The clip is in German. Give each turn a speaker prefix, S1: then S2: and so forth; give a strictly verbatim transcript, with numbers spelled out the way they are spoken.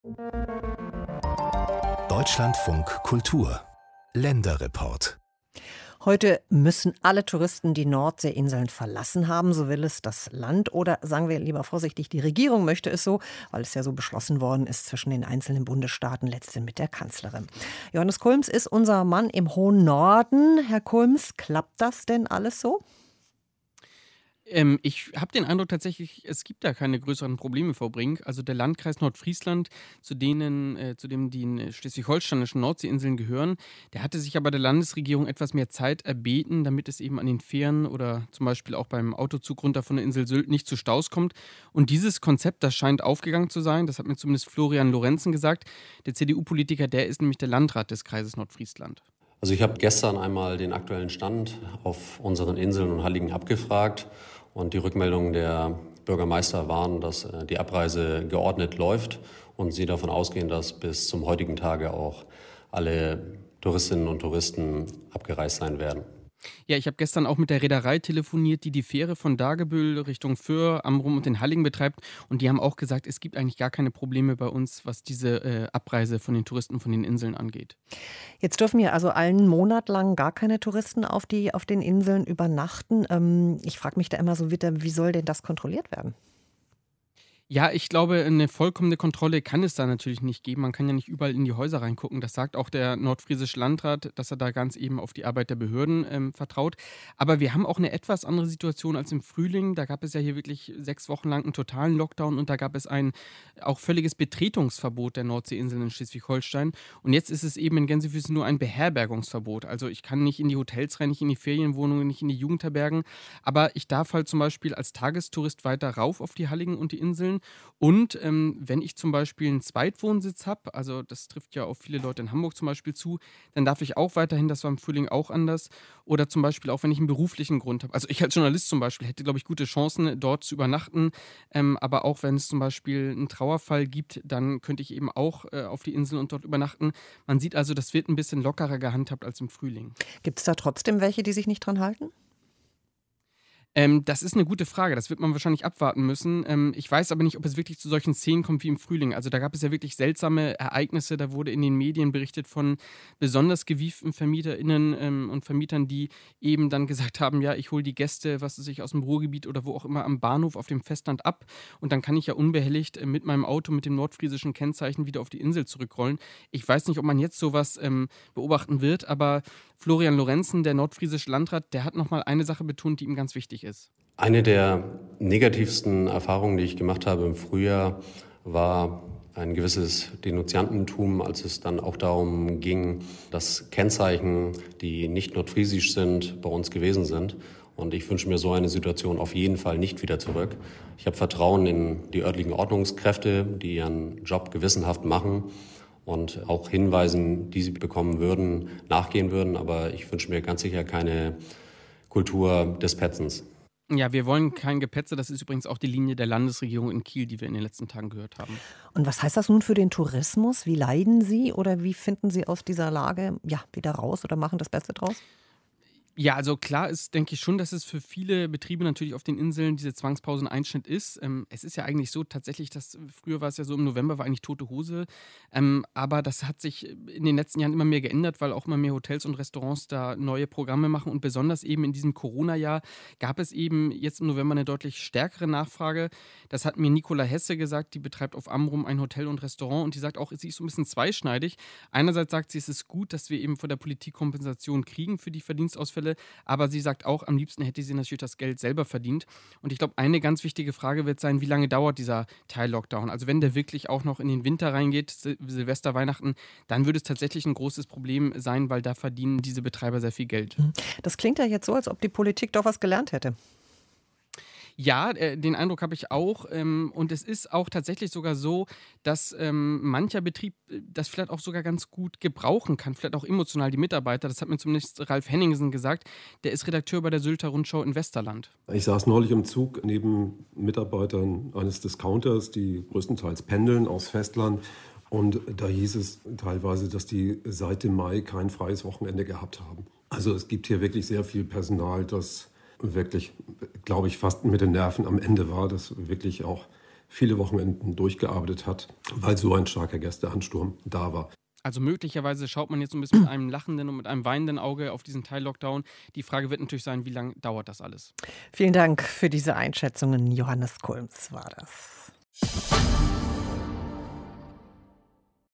S1: Deutschlandfunk Kultur Länderreport.
S2: Heute müssen alle Touristen die Nordseeinseln verlassen haben, so will es das Land. Oder sagen wir lieber vorsichtig, die Regierung möchte es so, weil es ja so beschlossen worden ist zwischen den einzelnen Bundesstaaten, letztendlich mit der Kanzlerin. Johannes Kulms ist unser Mann im hohen Norden. Herr Kulms, klappt das denn alles so?
S3: Ähm, ich habe den Eindruck tatsächlich, es gibt da keine größeren Probleme vor Brink. Also der Landkreis Nordfriesland, zu denen, äh, zu dem die äh, schleswig-holsteinischen Nordseeinseln gehören, der hatte sich aber der Landesregierung etwas mehr Zeit erbeten, damit es eben an den Fähren oder zum Beispiel auch beim Autozug runter von der Insel Sylt nicht zu Staus kommt. Und dieses Konzept, das scheint aufgegangen zu sein, das hat mir zumindest Florian Lorenzen gesagt. Der C D U-Politiker, der ist nämlich der Landrat des Kreises Nordfriesland.
S4: Also ich habe gestern einmal den aktuellen Stand auf unseren Inseln und Halligen abgefragt. Und die Rückmeldungen der Bürgermeister waren, dass die Abreise geordnet läuft und sie davon ausgehen, dass bis zum heutigen Tage auch alle Touristinnen und Touristen abgereist sein werden.
S3: Ja, ich habe gestern auch mit der Reederei telefoniert, die die Fähre von Dagebüll Richtung Föhr, Amrum und den Halligen betreibt. Und die haben auch gesagt, es gibt eigentlich gar keine Probleme bei uns, was diese äh, Abreise von den Touristen von den Inseln angeht.
S2: Jetzt dürfen ja also einen Monat lang gar keine Touristen auf, die, auf den Inseln übernachten. Ähm, ich frage mich da immer so wieder, wie soll denn das kontrolliert werden?
S3: Ja, ich glaube, eine vollkommene Kontrolle kann es da natürlich nicht geben. Man kann ja nicht überall in die Häuser reingucken. Das sagt auch der nordfriesische Landrat, dass er da ganz eben auf die Arbeit der Behörden ähm, vertraut. Aber wir haben auch eine etwas andere Situation als im Frühling. Da gab es ja hier wirklich sechs Wochen lang einen totalen Lockdown und da gab es ein auch völliges Betretungsverbot der Nordseeinseln in Schleswig-Holstein. Und jetzt ist es eben in Gänsefüßchen nur ein Beherbergungsverbot. Also ich kann nicht in die Hotels rein, nicht in die Ferienwohnungen, nicht in die Jugendherbergen. Aber ich darf halt zum Beispiel als Tagestourist weiter rauf auf die Halligen und die Inseln. Und ähm, wenn ich zum Beispiel einen Zweitwohnsitz habe, also das trifft ja auf viele Leute in Hamburg zum Beispiel zu, dann darf ich auch weiterhin, das war im Frühling auch anders. Oder zum Beispiel auch, wenn ich einen beruflichen Grund habe. Also ich als Journalist zum Beispiel hätte, glaube ich, gute Chancen, dort zu übernachten. Ähm, aber auch wenn es zum Beispiel einen Trauerfall gibt, dann könnte ich eben auch äh, auf die Insel und dort übernachten. Man sieht also, das wird ein bisschen lockerer gehandhabt als im Frühling.
S2: Gibt es da trotzdem welche, die sich nicht dran halten?
S3: Ähm, das ist eine gute Frage. Das wird man wahrscheinlich abwarten müssen. Ähm, ich weiß aber nicht, ob es wirklich zu solchen Szenen kommt wie im Frühling. Also da gab es ja wirklich seltsame Ereignisse. Da wurde in den Medien berichtet von besonders gewieften VermieterInnen ähm, und Vermietern, die eben dann gesagt haben, ja, ich hole die Gäste, was weiß ich, aus dem Ruhrgebiet oder wo auch immer am Bahnhof auf dem Festland ab. Und dann kann ich ja unbehelligt äh, mit meinem Auto mit dem nordfriesischen Kennzeichen wieder auf die Insel zurückrollen. Ich weiß nicht, ob man jetzt sowas ähm, beobachten wird, aber Florian Lorenzen, der nordfriesische Landrat, der hat nochmal eine Sache betont, die ihm ganz wichtig ist.
S4: Eine der negativsten Erfahrungen, die ich gemacht habe im Frühjahr, war ein gewisses Denunziantentum, als es dann auch darum ging, dass Kennzeichen, die nicht nordfriesisch sind, bei uns gewesen sind. Und ich wünsche mir so eine Situation auf jeden Fall nicht wieder zurück. Ich habe Vertrauen in die örtlichen Ordnungskräfte, die ihren Job gewissenhaft machen und auch Hinweisen, die sie bekommen würden, nachgehen würden. Aber ich wünsche mir ganz sicher keine Kultur des Petzens.
S3: Ja, wir wollen kein Gepetze. Das ist übrigens auch die Linie der Landesregierung in Kiel, die wir in den letzten Tagen gehört haben.
S2: Und was heißt das nun für den Tourismus? Wie leiden Sie oder wie finden Sie aus dieser Lage ja, wieder raus oder machen das Beste draus?
S3: Ja, also klar ist, denke ich schon, dass es für viele Betriebe natürlich auf den Inseln diese Zwangspause ein Einschnitt ist. Ähm, es ist ja eigentlich so tatsächlich, dass früher war es ja so, im November war eigentlich tote Hose. Ähm, aber das hat sich in den letzten Jahren immer mehr geändert, weil auch immer mehr Hotels und Restaurants da neue Programme machen. Und besonders eben in diesem Corona-Jahr gab es eben jetzt im November eine deutlich stärkere Nachfrage. Das hat mir Nicola Hesse gesagt, die betreibt auf Amrum ein Hotel und Restaurant. Und die sagt auch, sie ist so ein bisschen zweischneidig. Einerseits sagt sie, es ist gut, dass wir eben von der Politik Kompensation kriegen für die Verdienstausfälle. Aber sie sagt auch, am liebsten hätte sie natürlich das Geld selber verdient. Und ich glaube, eine ganz wichtige Frage wird sein, wie lange dauert dieser Teil-Lockdown? Also wenn der wirklich auch noch in den Winter reingeht, Sil- Silvester, Weihnachten, dann würde es tatsächlich ein großes Problem sein, weil da verdienen diese Betreiber sehr viel Geld.
S2: Das klingt ja jetzt so, als ob die Politik doch was gelernt hätte.
S3: Ja, äh, den Eindruck habe ich auch. Ähm, und es ist auch tatsächlich sogar so, dass ähm, mancher Betrieb äh, das vielleicht auch sogar ganz gut gebrauchen kann, vielleicht auch emotional die Mitarbeiter. Das hat mir zumindest Ralf Henningsen gesagt. Der ist Redakteur bei der Sylter Rundschau in Westerland.
S5: Ich saß neulich im Zug neben Mitarbeitern eines Discounters, die größtenteils pendeln aus Festland. Und da hieß es teilweise, dass die seit dem Mai kein freies Wochenende gehabt haben. Also es gibt hier wirklich sehr viel Personal, das wirklich, glaube ich, fast mit den Nerven am Ende war, das wirklich auch viele Wochenenden durchgearbeitet hat, weil so ein starker Gästeansturm da war.
S3: Also möglicherweise schaut man jetzt so ein bisschen mit einem lachenden und mit einem weinenden Auge auf diesen Teil-Lockdown. Die Frage wird natürlich sein, wie lange dauert das alles?
S2: Vielen Dank für diese Einschätzungen. Johannes Kulms war das.